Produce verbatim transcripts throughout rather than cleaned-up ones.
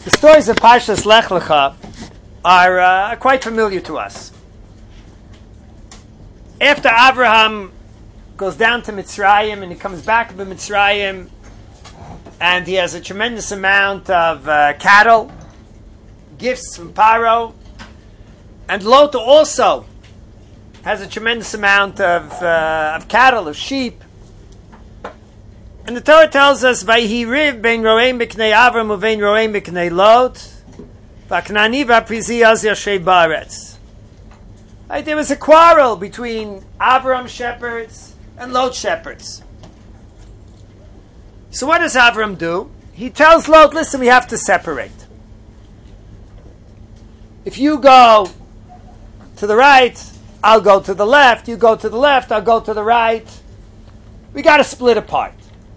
The stories of Parshas Lech Lecha are uh, quite familiar to us. After Abraham goes down to Mitzrayim and he comes back to Mitzrayim, and he has a tremendous amount of uh, cattle, gifts from Paro, and Lot also has a tremendous amount of, uh, of cattle, of sheep. And the Torah tells us, "Vayhi riv ben roeim b'knei Avram uvein roeim b'knei Lot, v'aknani v'aprizi az yoshev ba'aretz." Right, there was a quarrel between Avram shepherds and Lot shepherds. So what does Avram do? He tells Lot, "Listen, we have to separate. If you go to the right, I'll go to the left. You go to the left, I'll go to the right. We got to split apart."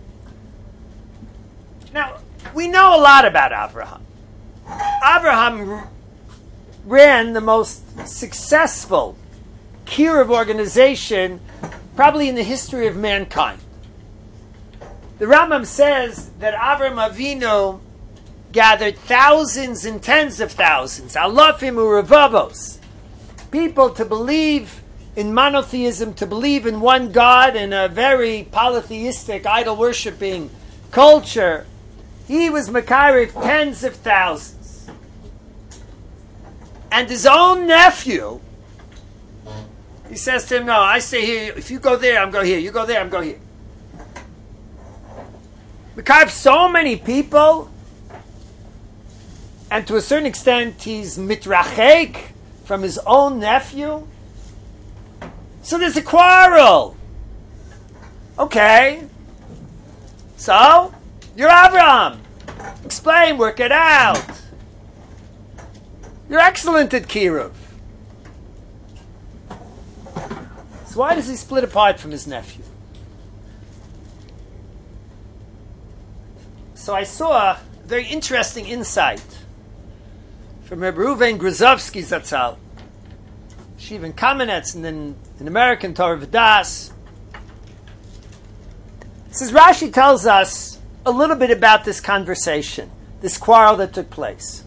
Now, we know a lot about Abraham. Abraham r- ran the most successful Kiruv organization probably in the history of mankind. The Rambam says that Avram Avinu gathered thousands and tens of thousands, alafim urevavos, people to believe in monotheism, to believe in one God in a very polytheistic, idol-worshipping culture. He was Makarev tens of thousands. And his own nephew, he says to him, "No, I stay here. If you go there, I'm going here. You go there, I'm going here." Makarev so many people, and to a certain extent, he's mitrachek from his own nephew. So there's a quarrel. Okay. So, you're Abraham. Explain, work it out. You're excellent at Kiruv. So why does he split apart from his nephew? So I saw a very interesting insight from Rebbe Reuven Grozovsky Zatzal, Shivan Kamenetz, and then an American Torah V'das. It says Rashi tells us a little bit about this conversation, this quarrel that took place.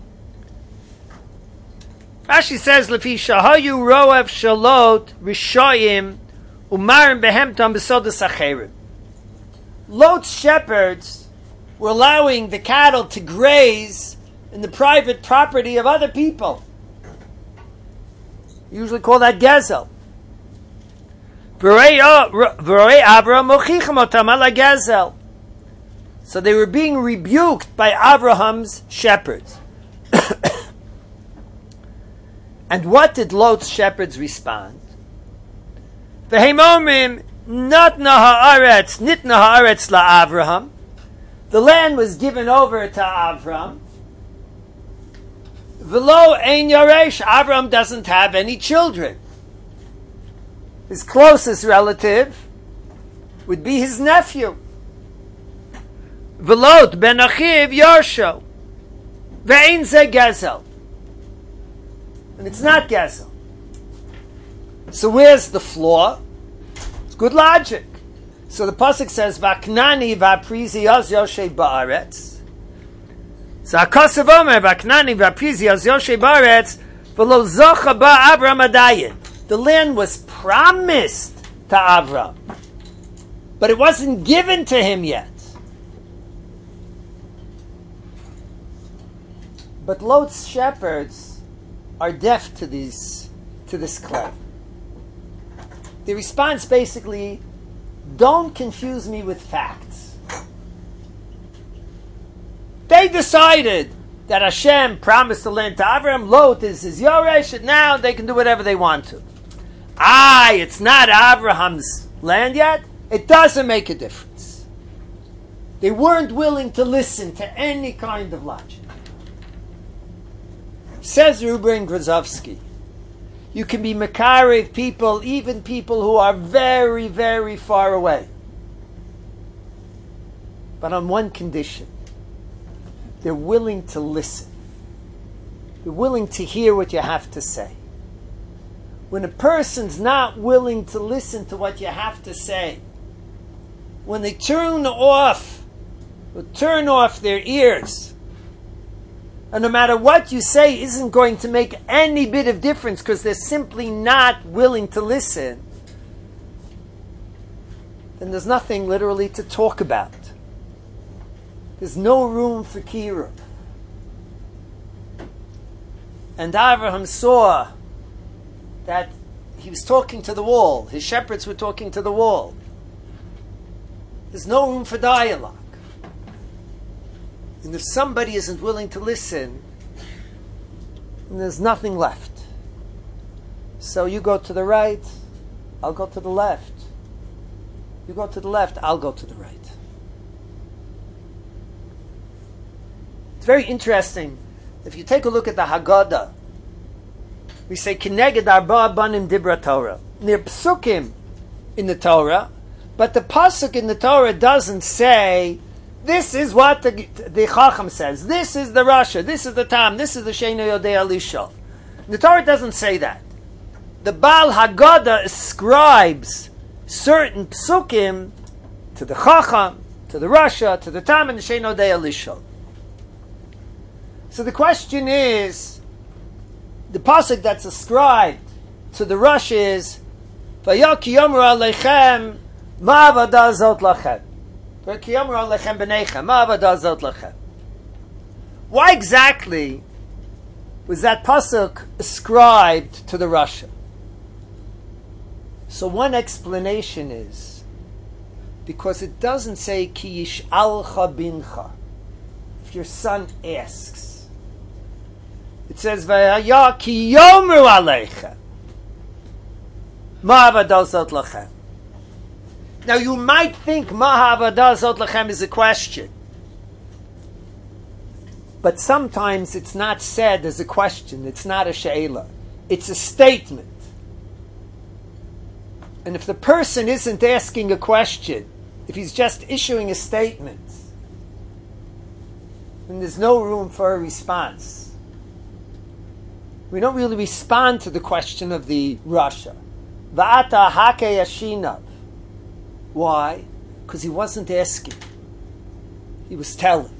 Rashi says, "Lefi shahayu roav shalot rishoyim umarim behemtam besodas acherim." Lot's shepherds were allowing the cattle to graze in the private property of other people. We usually call that gezel. V'rei Avram mochichim otam ala gezel. So they were being rebuked by Abraham's shepherds. And what did Lot's shepherds respond? V'heimomim natna haaretz nitna haaretz la Avraham. The land was given over to Avram. V'lo ein yaresh. Avram doesn't have any children. His closest relative would be his nephew. V'lot ben achiv yarsho. Ve'ein ze gezel. And it's not gezel. So where's the flaw? It's good logic. So the pasuk says, "Vaknani v'aprizi az yoshev ba'aretz." So Akasav Omer, "Vaknani v'aprizi az yoshev ba'aretz v'lo zocha ba Avram adayin." The land was promised to Avram, but it wasn't given to him yet. But Lot's shepherds are deaf to these, to this claim. The response basically, "Don't confuse me with facts." They decided that Hashem promised the land to Avram. Lot is his Yoresh, and now they can do whatever they want to. Ah, it's not Abraham's land yet. It doesn't make a difference. They weren't willing to listen to any kind of logic. Says Reuben Grozovsky, you can be Makarev people, even people who are very, very far away. But on one condition. They're willing to listen. They're willing to hear what you have to say. When a person's not willing to listen to what you have to say, when they turn off, or turn off their ears And no matter what you say isn't going to make any bit of difference because they're simply not willing to listen, then there's nothing literally to talk about. There's no room for kiruv. And Avraham saw that he was talking to the wall. His shepherds were talking to the wall. There's no room for dialogue. And if somebody isn't willing to listen, then there's nothing left. So you go to the right, I'll go to the left. You go to the left, I'll go to the right. It's very interesting. If you take a look at the Haggadah, we say, Kineged arba banim dibra Torah. They're psukim in the Torah, but the pasuk in the Torah doesn't say, this is what the, the Chacham says, this is the Rasha, this is the Tam, this is the Sheinu Yodei Alishal. The Torah doesn't say that. The Baal Haggadah ascribes certain psukim to the Chacham, to the Rasha, to the Tam, and the Sheinu Yodei Alishal. So the question is, the pasuk that's ascribed to the Rosh is, Vayaki Yomru Aleichem Ma Avodah Zot Lachem. Vayaki Yomru Aleichem B'neichem Ma Avodah Zot Lachem. Why exactly was that pasuk ascribed to the Rosh? So one explanation is because it doesn't say Ki Yish'alcha Bincha. If your son asks, it says, "V'haya ki yomru aleichem, ma avodah zot lachem." Now you might think ma avodah zot lachem is a question, but sometimes it's not said as a question. It's not a she'ela. It's a statement. And if the person isn't asking a question, if he's just issuing a statement, then there's no room for a response. We don't really respond to the question of the Rasha. Va'ata hake yashinav. Why? Because he wasn't asking. He was telling.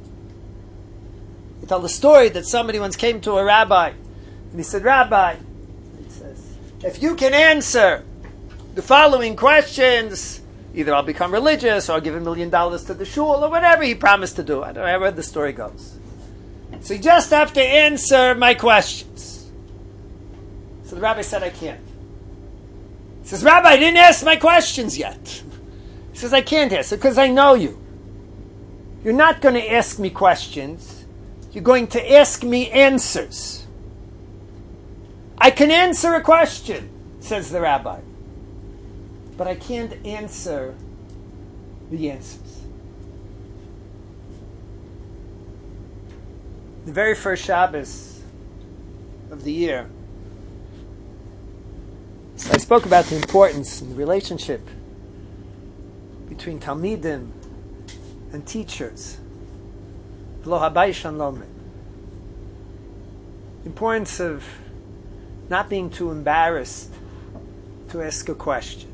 He told the story that somebody once came to a rabbi and he said, Rabbi, he says, if you can answer the following questions, either I'll become religious or I'll give a million dollars to the shul or whatever he promised to do. I don't know how the story goes. So you just have to answer my questions. So the rabbi said, I can't. He says, Rabbi, I didn't ask my questions yet. He says, I can't answer because I know you. You're not going to ask me questions. You're going to ask me answers. I can answer a question, says the rabbi. But I can't answer the answers. The very first Shabbos of the year, so I spoke about the importance and the relationship between Talmidim and teachers. The importance of not being too embarrassed to ask a question.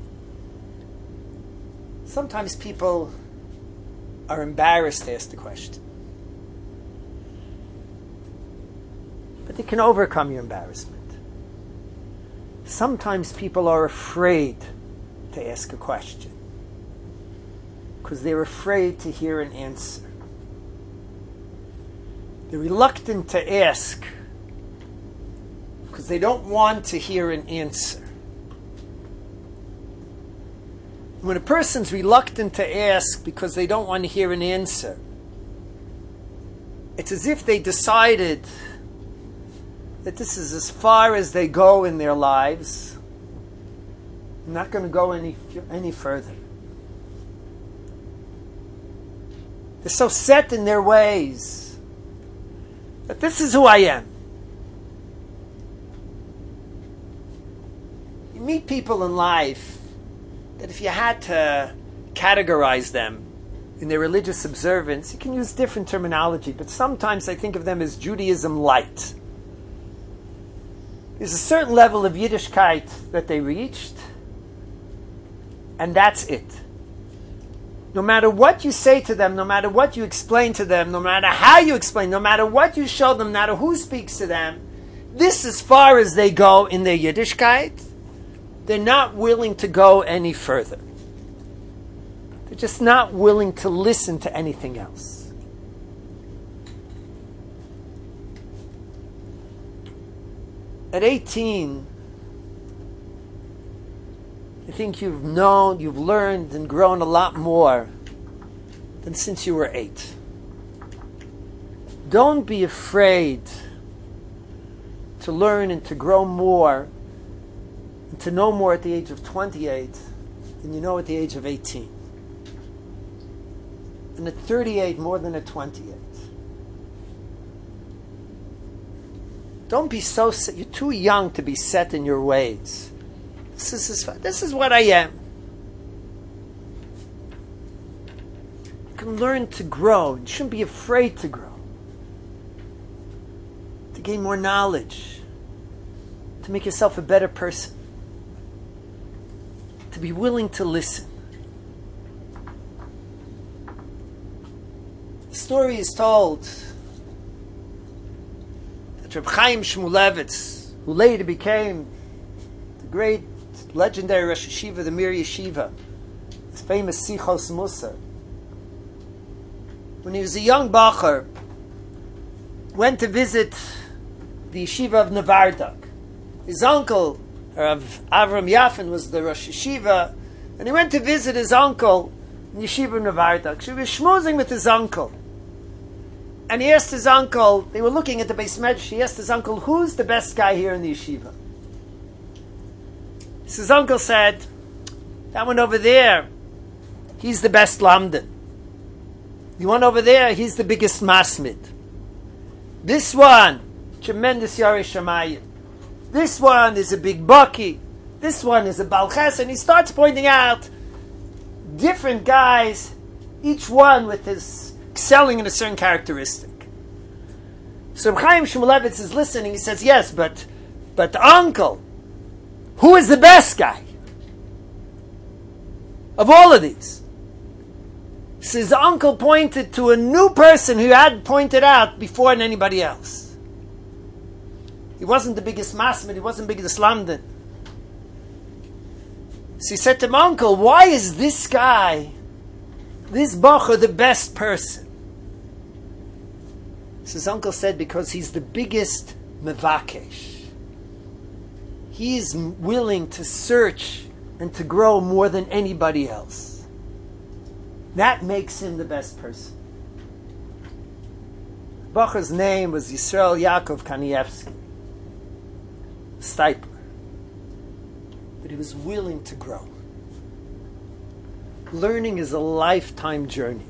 Sometimes people are embarrassed to ask the question. But they can overcome your embarrassment. Sometimes people are afraid to ask a question because they're afraid to hear an answer. They're reluctant to ask because they don't want to hear an answer. When a person's reluctant to ask because they don't want to hear an answer, it's as if they decided that this is as far as they go in their lives. I'm not going to go any any further. They're so set in their ways that this is who I am. You meet people in life that if you had to categorize them in their religious observance, you can use different terminology, but sometimes I think of them as Judaism light. There's a certain level of Yiddishkeit that they reached, and that's it. No matter what you say to them, no matter what you explain to them, no matter how you explain, no matter what you show them, no matter who speaks to them, this as far as they go in their Yiddishkeit, they're not willing to go any further. They're just not willing to listen to anything else. At eighteen, I think you've known, you've learned and grown a lot more than since you were eight. Don't be afraid to learn and to grow more and to know more at the age of twenty-eight than you know at the age of eighteen. And at thirty-eight more than at twenty-eight. Don't be so set. You're too young to be set in your ways. This is, this is what I am. You can learn to grow. You shouldn't be afraid to grow. To gain more knowledge. To make yourself a better person. To be willing to listen. The story is told that Reb Chaim Shmulevitz, who later became the great legendary Rosh Yeshiva, the Mir Yeshiva, his famous Sichos Musa, when he was a young bacher, went to visit the yeshiva of Nevardak. His uncle, Rav Avram Yafin, was the Rosh Yeshiva, and he went to visit his uncle in yeshiva of Nevardak. So he was schmoozing with his uncle. And he asked his uncle, they were looking at the Beis Medrash, he asked his uncle, who's the best guy here in the yeshiva? So his uncle said, that one over there, he's the best lamdan. The one over there, he's the biggest masmid. This one, tremendous Yarei Shamayim. This one is a big baki. This one is a balches. And he starts pointing out different guys, each one with his excelling in a certain characteristic. So Chaim Shmulevitz is listening. He says, yes, but, but uncle, who is the best guy of all of these? So his uncle pointed to a new person who had pointed out before than anybody else. He wasn't the biggest masmid, he wasn't the biggest lamdan. So he said to him, uncle, why is this guy, this bacher, the best person? So his uncle said, because he's the biggest mevakesh. He's willing to search and to grow more than anybody else. That makes him the best person. Bacher's name was Yisrael Yaakov Kanievsky, Stipler. But he was willing to grow. Learning is a lifetime journey.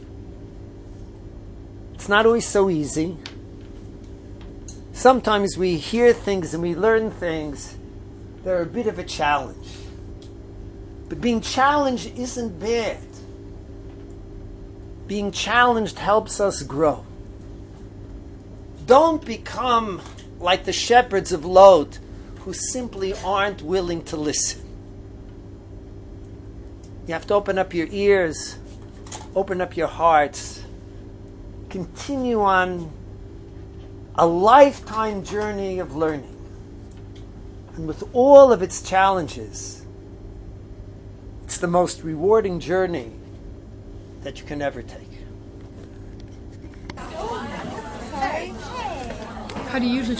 It's not always so easy. Sometimes we hear things and we learn things that are a bit of a challenge. But being challenged isn't bad. Being challenged helps us grow. Don't become like the shepherds of Lod who simply aren't willing to listen. You have to open up your ears, open up your hearts, continue on a lifetime journey of learning. And with all of its challenges, it's the most rewarding journey that you can ever take. How do you usually